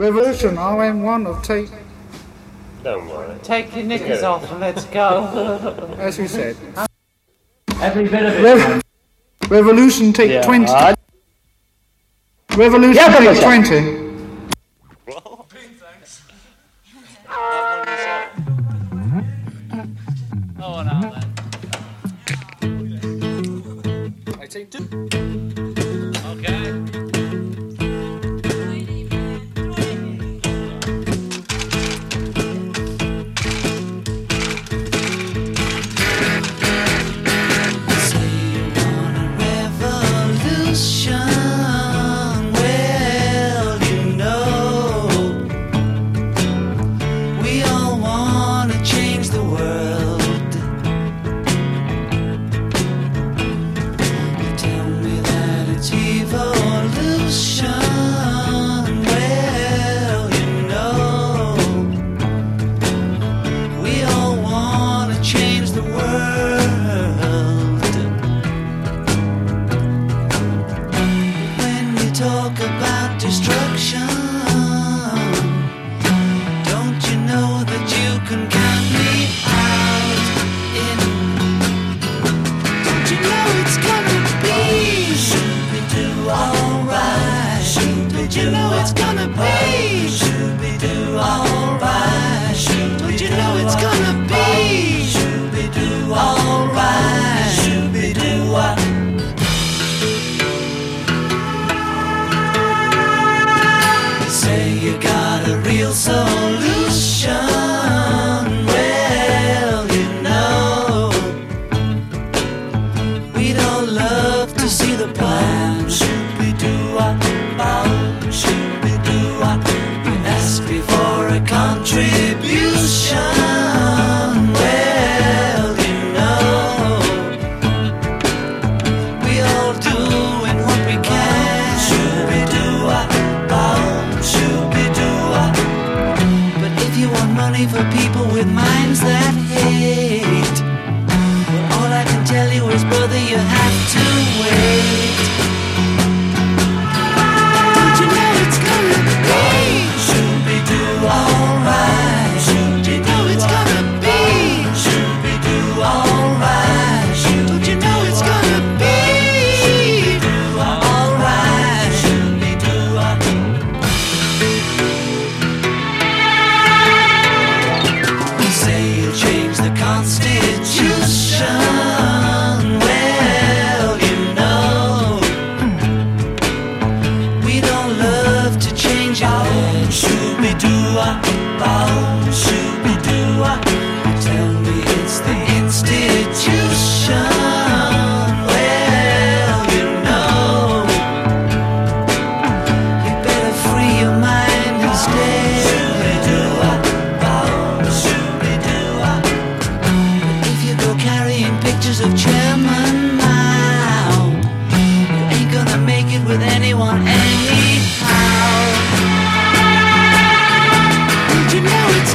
Revolution RM1 of take. Don't worry. Take your knickers off and let's go. As we said. Every bit of it. Revolution take 20. Revolution take 20. What? Thanks. Oh, no, then. I take 2. Okay. Talk about destruction. Don't you know that you can count me out in? Don't you know it's gonna be shooby-doo alright? Don't you know it's gonna be shooby-doo alright? Don't you know it's gonna be shooby-doo alright? Shooby-doo alright. You got a real solution. Well, you know, we'd all love to see the plan. Shooby-doo-wah, bow, shooby-doo-wah. You ask me for a contribution. Well, you know, we all doing what we can. Shooby-doo-wah, bow, but if you want money for people with minds that hate, well, all I can tell you is, brother, you have to wait. Don't you know it's gonna be shooby-doo alright? Don't you know it's gonna be shooby-doo alright? Don't you know it's gonna be alright? Shooby-doo alright. Change the Constitution. Well, you know, we don't love to change our own. Shooby-doo-wah, bow, shooby-doo-wah. You tell me it's the institution. Well, you know, you better free your mind instead. Shooby-doo-wah, bow, shooby-doo-wah. If you go carrying pictures of chairman now, you ain't gonna make it with anyone anyhow. Don't you know it's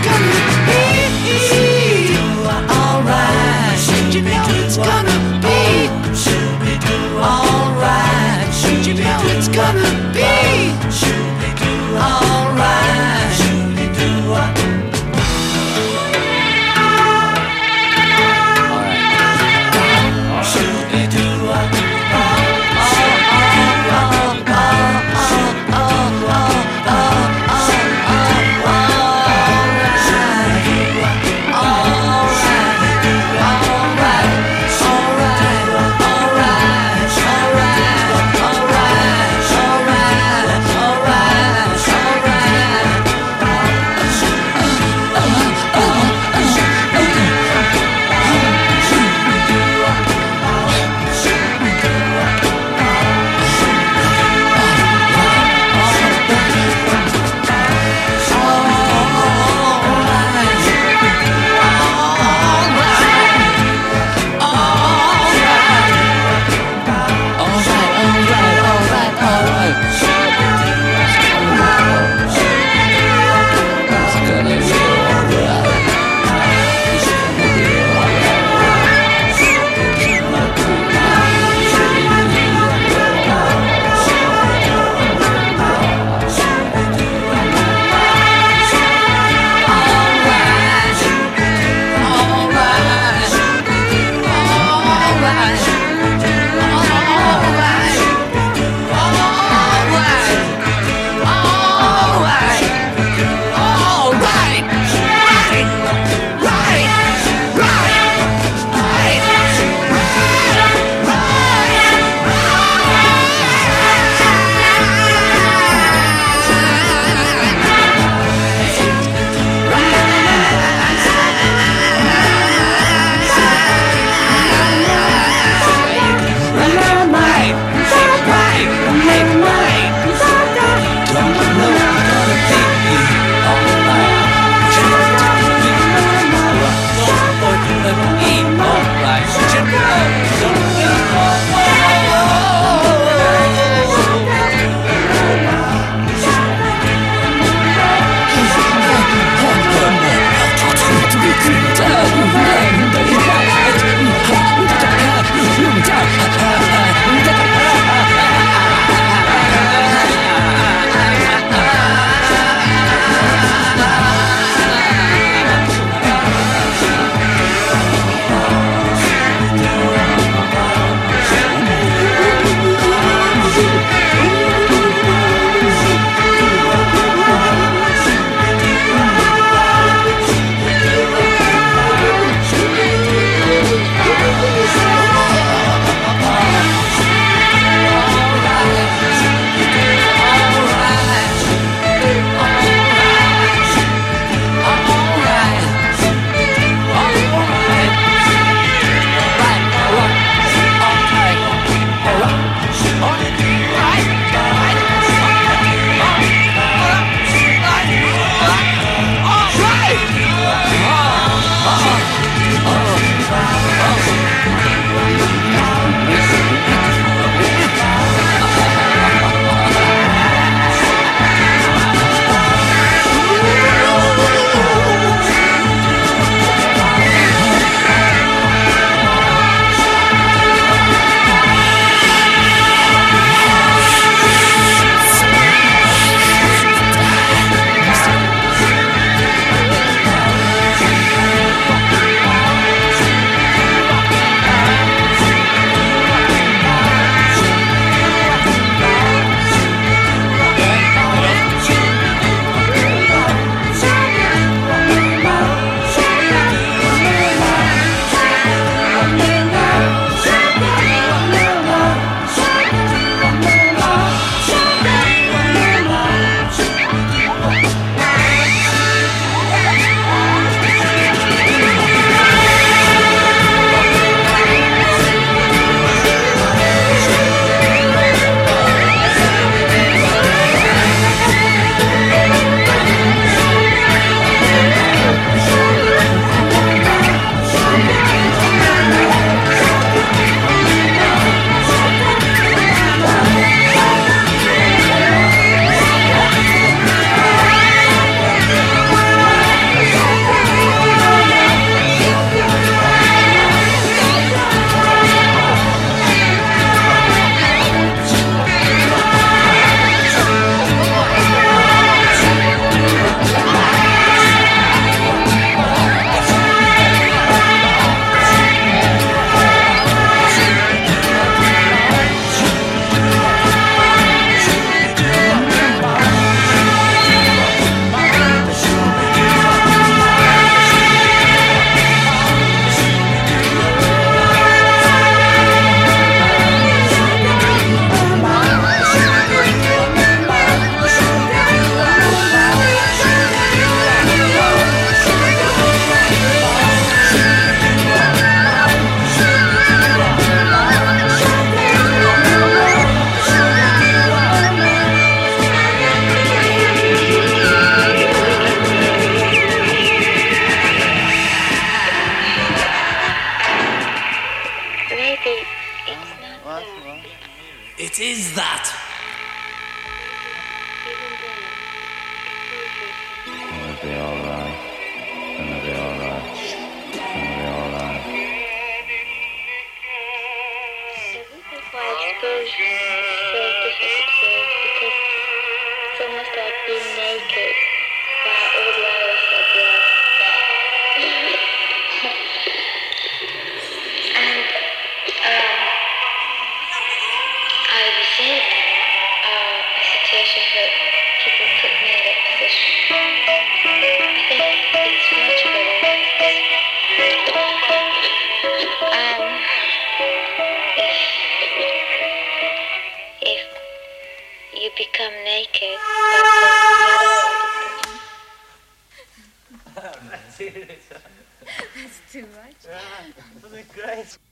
think a situation where people put me in that position. I think it's much better. If you become naked, That's too much. Great.